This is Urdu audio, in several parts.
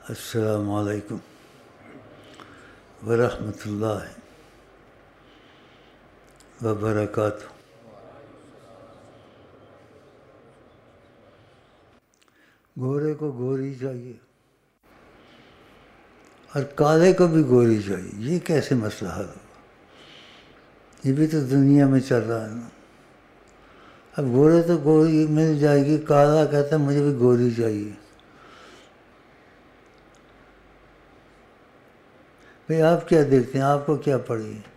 السلام علیکم ورحمۃ اللہ وبرکاتہ۔ گورے کو گوری چاہیے اور کالے کو بھی گوری چاہیے، یہ کیسے مسئلہ حل ہوگا؟ یہ بھی تو دنیا میں چل رہا ہے نا۔ اب گورے تو گوری مل جائے گی، کالا کہتا ہے مجھے بھی گوری چاہیے۔ بھئی آپ کیا دیکھتے ہیں؟ آپ کو کیا پڑی ہے؟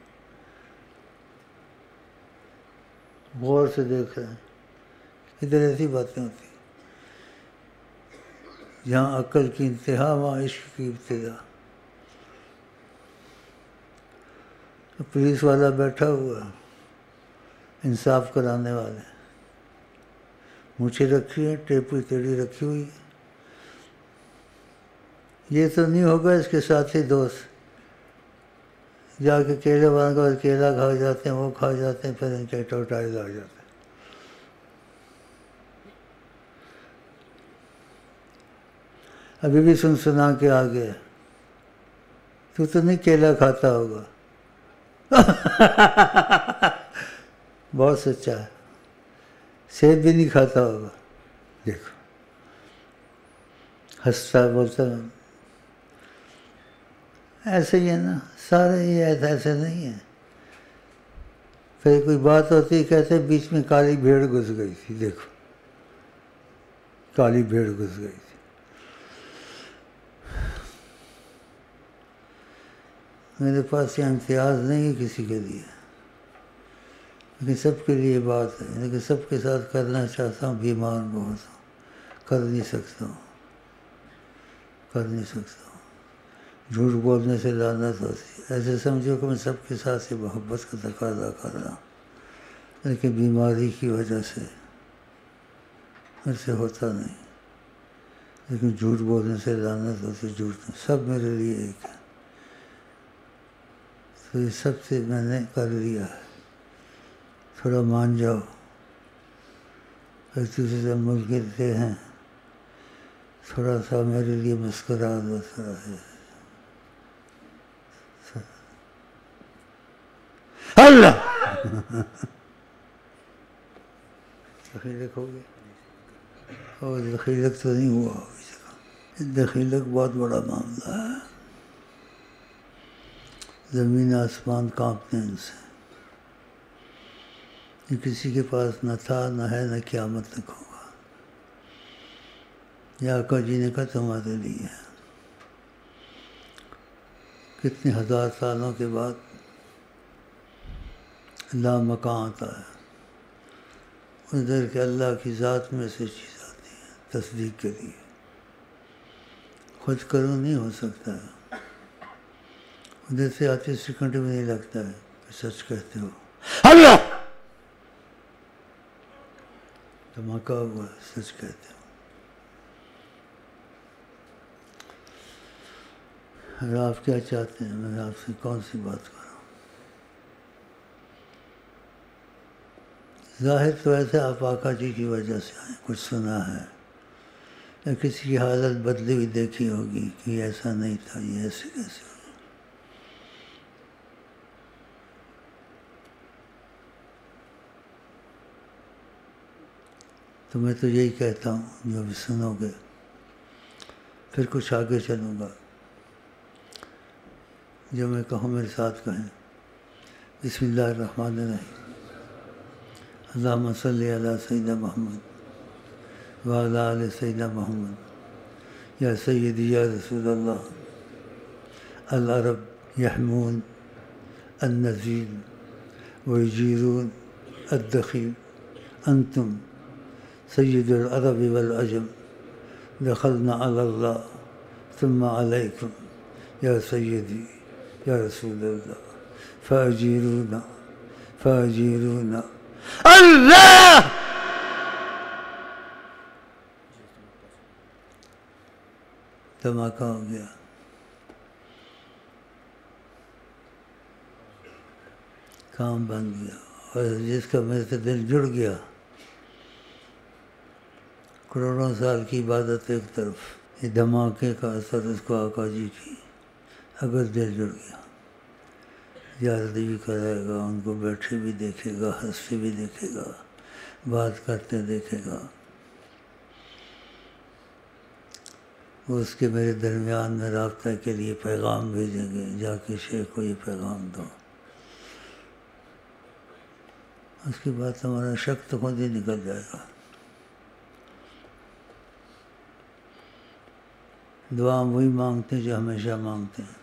غور سے دیکھ رہے ہیں، ادھر ایسی باتیں ہوتی ہیں۔ جہاں عقل کی انتہا وہاں عشق کی ابتدا۔ پولیس والا بیٹھا ہوا ہے، انصاف کرانے والے، مونچھیں رکھی ہے، ٹیپی تیڑی رکھی ہوئی ہے۔ یہ تو نہیں ہوگا اس کے ساتھی دوست جا کے کیلے والوں کا کیلا کھا جاتے ہیں، وہ کھا جاتے ہیں، پھر ان کے ٹوٹائی لگ جاتے ہیں۔ ابھی بھی سنا کے آ گیا، تو نہیں کیلا کھاتا ہوگا۔ بہت سچا ہے، سیب بھی نہیں کھاتا ہوگا۔ دیکھو ہنستا بولتا ایسے ہی ہے نا، سارے یہ ایسے نہیں ہیں۔ پھر کوئی بات ہوتی ہے، کہتے بیچ میں کالی بھیڑ گھس گئی تھی۔ دیکھو کالی بھیڑ گھس گئی تھی۔ میرے پاس یہ امتیاز نہیں ہے کسی کے لیے، لیکن سب کے لیے بات ہے، لیکن سب کے ساتھ کرنا چاہتا ہوں، بیمار بہت ہوں، کر نہیں سکتا ہوں، کر نہیں سکتا ہوں۔ جھوٹ بولنے سے لعنت ہوتی ہے۔ ایسے سمجھو کہ میں سب کے ساتھ سے محبت کا تقاضا کر رہا ہوں، لیکن بیماری کی وجہ سے میرے سے ہوتا نہیں۔ لیکن جھوٹ بولنے سے لعنت ہوتی ہے، جھوٹ سب میرے لیے ایک ہے۔ تو یہ سب سے میں نے کر لیا ہے، تھوڑا مان جاؤ۔ ایک دوسرے سے ملتے ہیں، تھوڑا سا میرے لیے مسکرا دو، تھوڑا ہے اللہ۔ دخیلک ہو گیا اور دخیلک تو نہیں ہوا ابھی تک۔ دخیلک بہت بڑا معاملہ ہے، زمین آسمان کانپتے ہیں ان سے۔ یہ کسی کے پاس نہ تھا، نہ ہے، نہ قیامت تک ہوگا۔ یہ آقا جی نے کہا تمہارے لیے ہے۔ کتنے ہزار سالوں کے بعد اللہ مکان آتا ہے، ادھر کے اللہ کی ذات میں سے چیز آتی ہے تصدیق کے لیے۔ خود کرو نہیں ہو سکتا ہے، ادھر سے آتے سیکنڈ بھی نہیں لگتا ہے کہ سچ کہتے ہو۔ اللہ دھماکہ ہوا ہے، سچ کہتے ہو۔ اور آپ کیا چاہتے ہیں میں آپ سے کون سی بات کروں؟ ظاہر تو ایسے آپ آقا جی کی وجہ سے آئے، کچھ سنا ہے یا کسی کی حالت بدلی ہوئی دیکھی ہوگی کہ ایسا نہیں تھا، یہ ایسے کیسے ہو۔ تو میں تو یہی کہتا ہوں، جو بھی سنو گے پھر کچھ آگے چلوں گا، جو میں کہوں میرے ساتھ کہیں۔ بسم اللہ الرحمن الرحیم۔ اللہم صلی علی سیدنا محمد وعلی آل سیدنا محمد۔ یا سیدی یا رسول اللہ، العرب یحمون النذیر ویجیرون الدخیل، انتم سید العرب والعجم، دخلنا علی اللہ ثم علیکم یا سیدی یا رسول اللہ، فاجیرونا فاجیرونا اللہ۔ دھماکہ ہو گیا۔ کام بن گیا، اور جس کا میرے سے دل جڑ گیا، کروڑوں سال کی عبادت ایک طرف، یہ دھماکے کا اثر اس کو آقا جی کی اگر دل جڑ گیا، زیارت بھی کرائے گا، ان کو بیٹھے بھی دیکھے گا، ہنستے بھی دیکھے گا، بات کرتے دیکھے گا، وہ اس کے میرے درمیان میں رابطہ کے لیے پیغام بھیجیں گے، جا کے شیخ کو یہ پیغام دو۔ اس کے بعد ہمارا شک تو خود ہی نکل جائے گا۔ دعا وہی مانگتے ہیں جو ہمیشہ مانگتے ہیں۔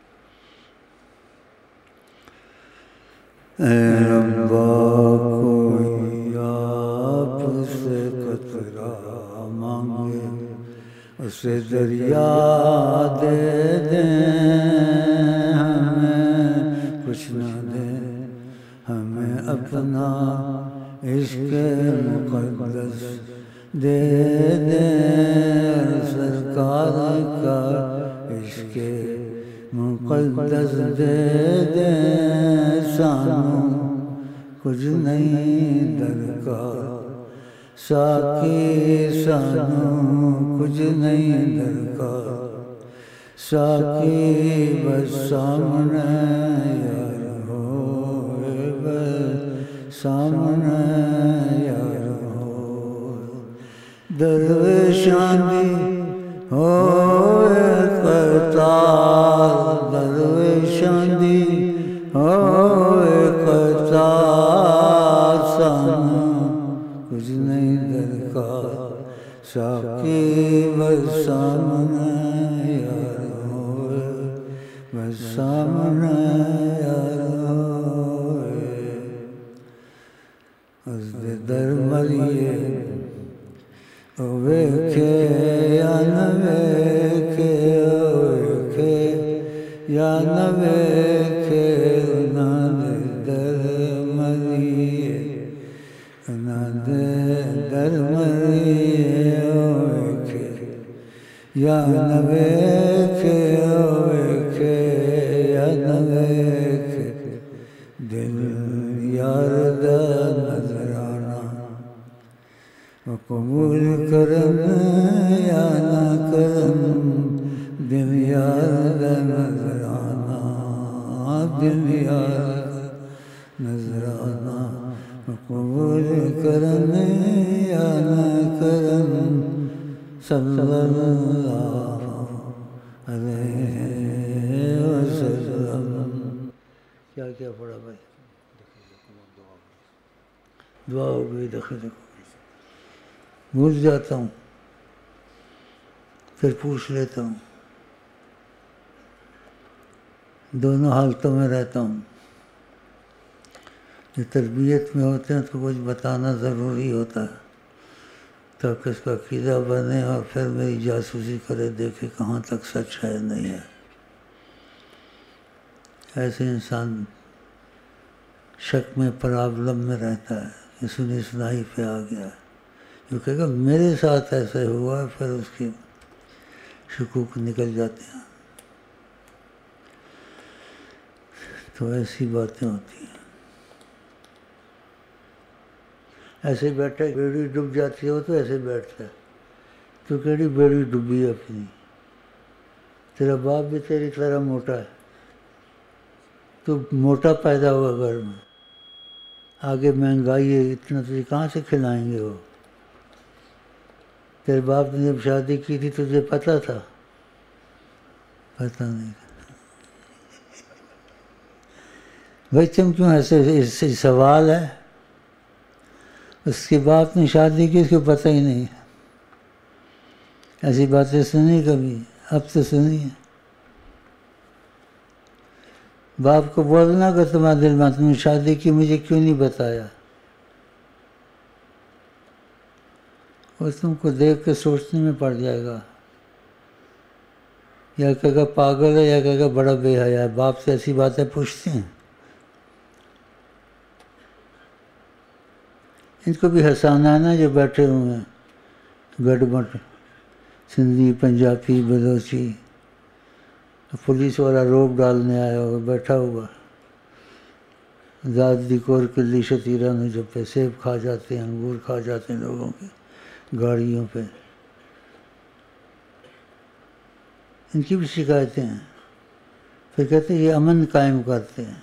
اے ربا کوئی آپ سے قطرہ مانگے، اسے دریا دے دیں، ہمیں کچھ نہ دیں، ہمیں اپنا عشق مقدس دے دیں، سرکار کا عشق مقدس دے دیں، سانوں کچھ نہیں درکار، ساقی سانوں کچھ نہیں درکار، ساقی بس سامنے یار ہوئے، بس سامنے یار ہوئے، درویشان دی ہوئے قطار، درویشان دی ہوئے قطار، سانوں کچھ نہیں درکار، ساقی بس سامنے یار ہوئے، بس سامنے یار ہوئے، اس دے در مریے ویکھے یا نہ ویکھے، ویکھے یا نہ ویکھے، انہاں دے در مریے، انہاں دے در مریے، ویکھے یا نہ ویکھے، ویکھے یا نہ ویکھے، دل یار دا نظرانہ قبول کرن یا نہ کرن، دل یار دا نظرانہ، دل یار دا نظرانہ قبول کرن یا نہ کرن، صلی اللہ علیہ وسلم۔ کیا کیا پڑھا بھائی؟ دعا ہو گئی، دخل بھول جاتا ہوں، پھر پوچھ لیتا ہوں، دونوں حالتوں میں رہتا ہوں۔ جو تربیت میں ہوتے ہیں تو کچھ بتانا ضروری ہوتا ہے تاکہ اس کا عقیدہ بنے، اور پھر میری جاسوسی کرے، دیکھے کہاں تک سچ ہے نہیں ہے۔ ایسے انسان شک میں پرابلم میں رہتا ہے کہ سنی سنائی پہ آ گیا ہے، جو کہے گا میرے ساتھ ایسا ہوا ہے، پھر اس کے شکوک نکل جاتے ہیں۔ تو ایسی باتیں ہوتی ہیں۔ ایسے بیٹھے، بیڑی ڈوب جاتی ہو تو ایسے بیٹھتا ہے، تو کیڑی بیڑی ڈوبی ہے اپنی، تیرا باپ بھی تیری طرح موٹا ہے، تو موٹا پیدا ہوا گھر میں، آگے مہنگائی ہے اتنا، تجھے کہاں سے کھلائیں گے وہ؟ تیرے باپ نے جب شادی کی تھی تجھے پتہ تھا؟ پتہ نہیں تھا۔ بھائی تم کیوں ایسے سوال ہے؟ اس کے باپ نے شادی کی، اس کو پتہ ہی نہیں۔ ایسی باتیں سنی کبھی؟ اب تو سنی ہے۔ باپ کو بولنا کہ تمہارے دل میں تم نے شادی کی، مجھے کیوں نہیں بتایا؟ وہ تم کو دیکھ کے سوچنے میں پڑ جائے گا، یا کہے گا پاگل ہے، یا کہے گا بڑا بے حیا ہے۔ باپ سے ایسی باتیں پوچھتے ہیں؟ ان کو بھی ہنسانا ہے نا، جو بیٹھے ہوئے ہیں گڑ مٹ، سندھی، پنجابی، بلوچی، پولیس والا روک ڈالنے آیا ہوگا، بیٹھا ہوگا، ذات دی کور کلی شتیرہ میں جو پہ سیب کھا جاتے ہیں، انگور کھا جاتے ہیں لوگوں کے گاڑیوں پہ، ان کی بھی شکایتیں ہیں. پھر کہتے ہیں یہ امن قائم کرتے ہیں.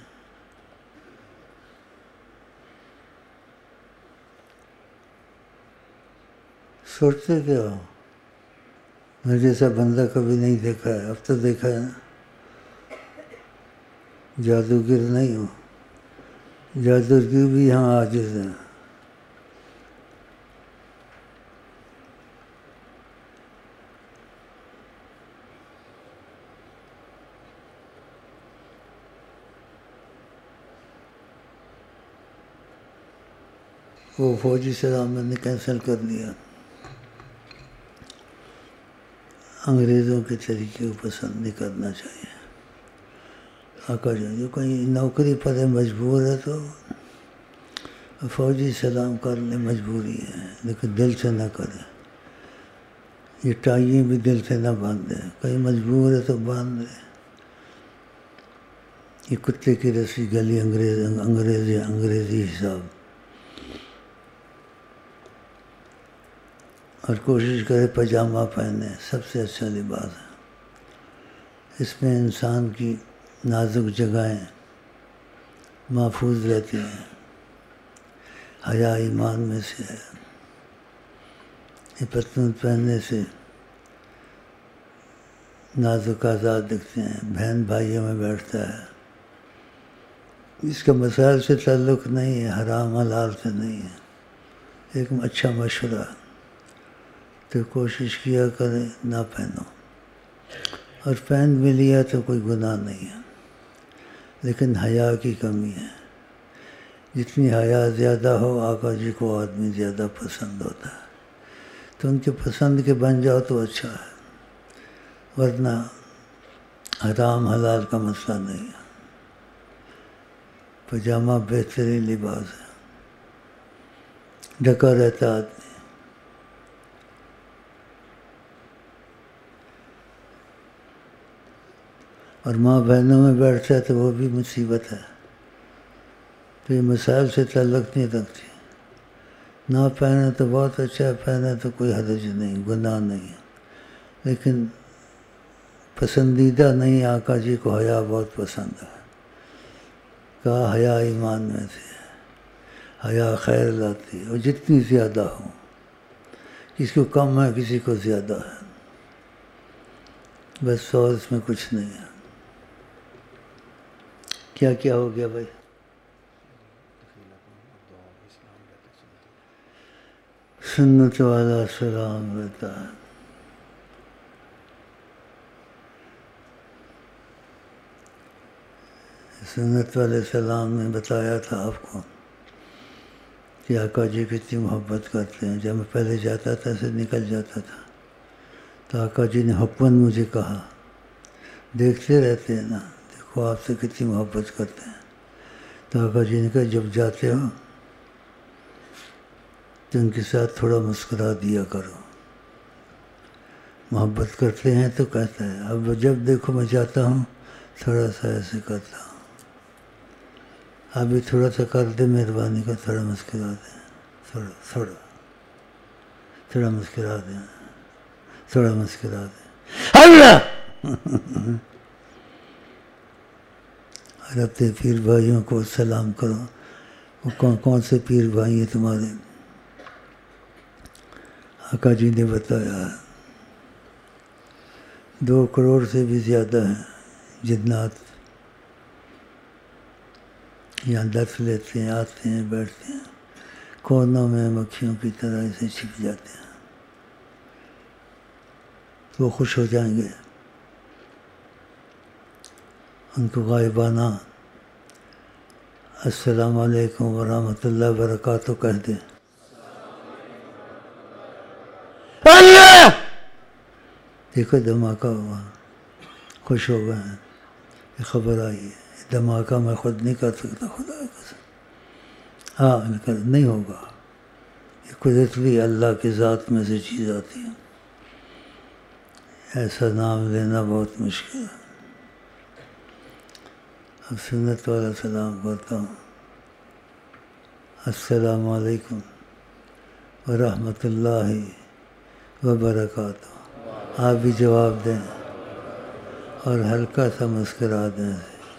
سوچتے کیا ہو؟ میں جیسا بندہ کبھی نہیں دیکھا ہے. اب تو دیکھا ہے. جادوگر نہیں ہوں. جادوگر بھی یہاں عاجز ہیں. وہ فوجی سلام میں نے کینسل کر دیا. انگریزوں کے طریقے کو پسند نہیں کرنا چاہیے. آقا جان جو کہیں نوکری پر ہے مجبور ہے تو فوجی سلام کر لے, مجبوری ہے, لیکن دل سے نہ کرے. یہ ٹائیں بھی دل سے نہ باندھے. کہیں مجبور ہے تو باندھ لے. یہ کتے کی رسی گلی انگریزی حساب. اور کوشش کرے پاجامہ پہنے, سب سے اچھا لباس ہے. اس میں انسان کی نازک جگہیں محفوظ رہتی ہیں. حیا ایمان میں سے ہے. یہ پتلون پہننے سے نازک آزاد دکھتے ہیں. بہن بھائیوں میں بیٹھتا ہے. اس کا مسائل سے تعلق نہیں ہے, حرام حلال سے نہیں ہے. ایک اچھا مشورہ تو کوشش کیا کرے نہ پہنو. اور پہن بھی لیا تو کوئی گناہ نہیں ہے, لیکن حیا کی کمی ہے. جتنی حیا زیادہ ہو آقا جی کو آدمی زیادہ پسند ہوتا ہے. تو ان کے پسند کے بن جاؤ تو اچھا ہے, ورنہ حرام حلال کا مسئلہ نہیں ہے. پاجامہ بہترین لباس ہے. ڈھکا رہتا آدمی. اور ماں بہنوں میں بیٹھتا ہے تو وہ بھی مصیبت ہے. تو یہ مسائل سے تعلق نہیں رکھتی. نہ پہنے تو بہت اچھا ہے, پہنے تو کوئی حرج نہیں, گناہ نہیں ہے. لیکن پسندیدہ نہیں. آقا جی کو حیا بہت پسند ہے. کہا حیا ایمان میں سے ہے. حیا خیر لاتی ہے, اور جتنی زیادہ ہو. کسی کو کم ہے, کسی کو زیادہ ہے. بس سو اس میں کچھ نہیں ہے. کیا کیا ہو گیا بھائی؟ سنت والا سلام رہتا ہے. سنت والے سلام نے بتایا تھا آپ کو کہ آقا جی کتنی محبت کرتے ہیں. جب میں پہلے جاتا تھا ایسے نکل جاتا تھا تو آقا جی نے حکماً مجھے کہا, دیکھتے رہتے ہیں نا, دیکھو آپ سے کتنی محبت کرتے ہیں. تو آقا جی نے کہا جب جاتے ہو تو ان کے ساتھ تھوڑا مسکرا دیا کرو. محبت کرتے ہیں تو کہتا ہے. اب جب دیکھو میں جاتا ہوں تھوڑا سا ایسے کرتا ہوں. ابھی تھوڑا سا کر دے مہربانی کا, تھوڑا مسکرا دیں, تھوڑا مسکرا دیں, تھوڑا مسکرا دیں. اللہ اور اپنے پیر بھائیوں کو سلام کرو. وہ کون کون سے پیر بھائی ہیں تمہارے؟ آقا جی نے بتایا 2 کروڑ سے بھی زیادہ ہیں جنات. یہاں درس لیتے ہیں, آتے ہیں, بیٹھتے ہیں. کونوں میں مکھیوں کی طرح ایسے چھپ جاتے ہیں. تو وہ خوش ہو جائیں گے. ان کو غائبانہ السلام علیکم ورحمۃ اللہ وبرکاتہ کہہ دیں. اللہ دیکھو دھماکہ ہوا, خوش ہو گئے ہیں. یہ خبر آئی ہے. دھماکہ میں خود نہیں کر سکتا, خدا کی قسم. ہاں نہیں ہوگا. یہ قدرتی اللہ کی ذات میں سے چیز آتی ہے. ایسا نام لینا بہت مشکل ہے. اب سنت والا سلام کرتا ہوں. السلام علیکم ورحمۃ اللہ وبرکاتہ. آپ بھی جواب دیں. اور ہلکا سا مسکرا دیں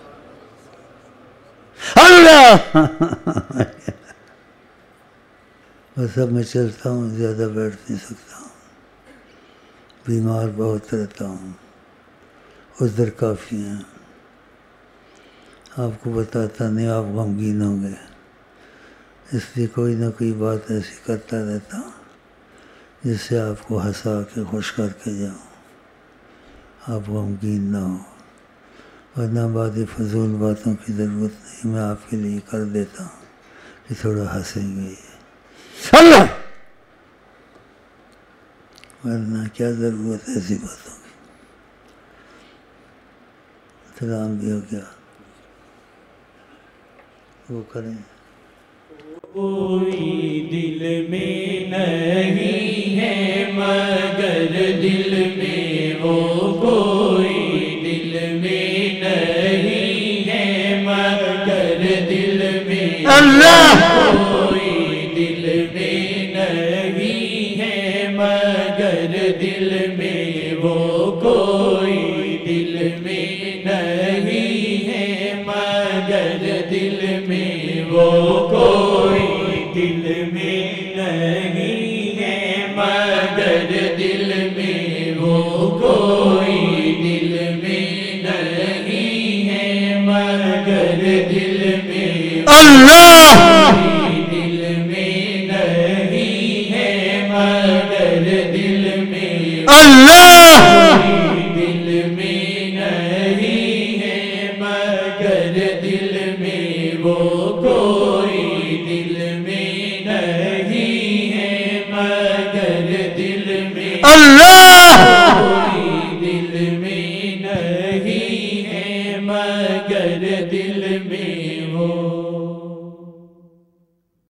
اللہ بس اب میں چلتا ہوں، زیادہ بیٹھ نہیں سکتا ہوں، بیمار بہت رہتا ہوں، عذر کافی ہیں، آپ کو بتاتا نہیں، آپ غمگین ہوں گے، اس لیے کوئی نہ کوئی بات ایسی کرتا رہتا ہوں جس سے آپ کو ہنسا کے خوش کر کے جاؤں، آپ غمگین نہ ہو، ورنہ بعد فضول باتوں کی ضرورت نہیں، میں آپ کے لیے کر دیتا ہوں کہ تھوڑا ہنسیں گے، اللہ ورنہ کیا ضرورت ہے ایسی باتوں کی۔ سلام بھی ہو گیا، وہ کریں۔ کوئی دل میں نہیں ہے مگر دل میں وہ کوئی دل میں نہیں ہے مگر دل میں اللہ کوئی دل میں نہیں ہے مگر دل میں وہ کوئی دل میں نہیں ہے مگر دل میں وہ کوئی دل میں نہیں ہے مگر دل میں وہ کوئی دل میں نہیں ہے مگر دل میں اللہ دل میں نہیں ہے مگر دل میں اللہ دل میں نہیں ہے مگر دل میں وہ کوئی دل میں نہیں ہے مگر دل میں اللہ کوئی دل میں نہیں ہے مگر دل میں